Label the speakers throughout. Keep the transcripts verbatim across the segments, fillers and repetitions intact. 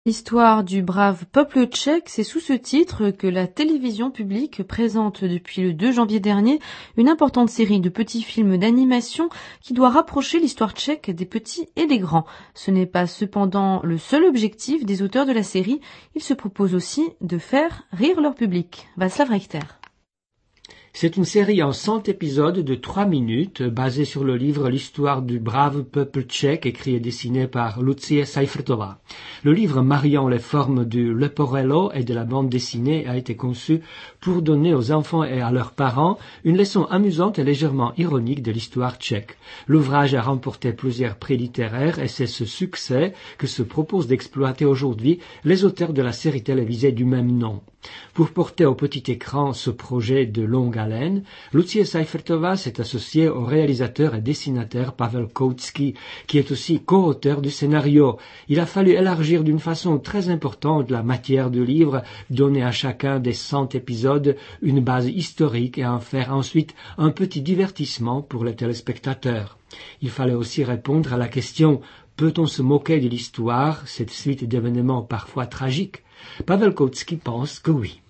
Speaker 1: L'histoire du brave peuple tchèque, c'est sous ce titre que la télévision publique présente depuis le deux janvier dernier une importante série de petits films d'animation qui doit rapprocher l'histoire tchèque des petits et des grands. Ce n'est pas cependant le seul objectif des auteurs de la série, ils se proposent aussi de faire rire leur public. Václav Richter.
Speaker 2: C'est une série en cent épisodes de trois minutes, basée sur le livre L'histoire du brave peuple tchèque, écrit et dessiné par Lucie Seifertová. Le livre mariant les formes du Leporello et de la bande dessinée a été conçu pour donner aux enfants et à leurs parents une leçon amusante et légèrement ironique de l'histoire tchèque. L'ouvrage a remporté plusieurs prix littéraires et c'est ce succès que se proposent d'exploiter aujourd'hui les auteurs de la série télévisée du même nom. Pour porter au petit écran ce projet de longue haleine, Lucie Seifertová s'est associée au réalisateur et dessinateur Pavel Koutsky, qui est aussi co-auteur du scénario. Il a fallu élargir d'une façon très importante la matière du livre, donner à chacun des cent épisodes une base historique et en faire ensuite un petit divertissement pour les téléspectateurs. Il fallait aussi répondre à la question « Peut-on se moquer de l'histoire, cette suite d'événements parfois tragiques ?» Pavel Koutsky pense que oui.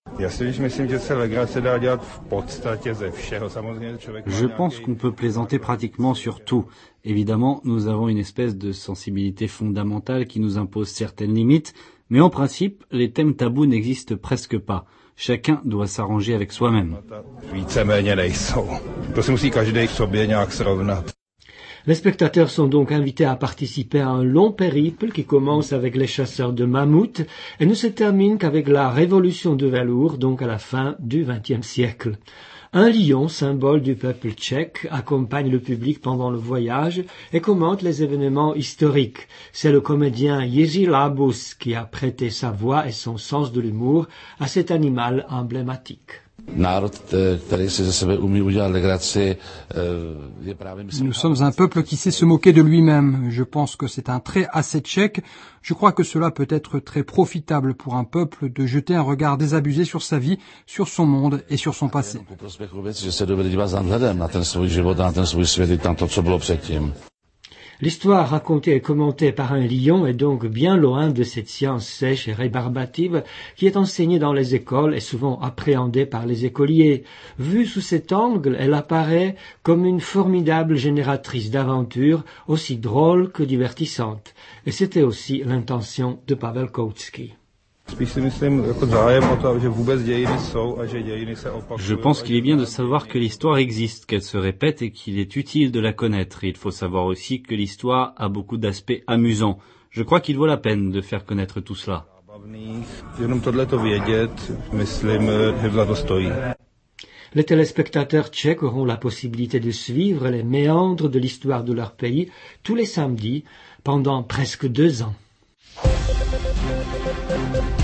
Speaker 3: Je pense qu'on peut plaisanter pratiquement sur tout. Évidemment, nous avons une espèce de sensibilité fondamentale qui nous impose certaines limites, mais en principe, les thèmes tabous n'existent presque pas. Chacun doit s'arranger avec soi-même.
Speaker 2: Les spectateurs sont donc invités à participer à un long périple qui commence avec les chasseurs de mammouths et ne se termine qu'avec la révolution du velours, donc à la fin du vingtième siècle. Un lion, symbole du peuple tchèque, accompagne le public pendant le voyage et commente les événements historiques. C'est le comédien Jiří Lábus qui a prêté sa voix et son sens de l'humour à cet animal emblématique.
Speaker 4: Nous sommes un peuple qui sait se moquer de lui-même. Je pense que c'est un trait assez tchèque. Je crois que cela peut être très profitable pour un peuple de jeter un regard désabusé sur sa vie, sur son monde et sur son passé.
Speaker 2: L'histoire racontée et commentée par un lion est donc bien loin de cette science sèche et rébarbative qui est enseignée dans les écoles et souvent appréhendée par les écoliers. Vue sous cet angle, elle apparaît comme une formidable génératrice d'aventures, aussi drôle que divertissante. Et c'était aussi l'intention de Pavel Koutsky.
Speaker 3: Je pense qu'il est bien de savoir que l'histoire existe, qu'elle se répète et qu'il est utile de la connaître. Il faut savoir aussi que l'histoire a beaucoup d'aspects amusants. Je crois qu'il vaut la peine de faire connaître tout cela.
Speaker 2: Les téléspectateurs tchèques auront la possibilité de suivre les méandres de l'histoire de leur pays tous les samedis pendant presque deux ans.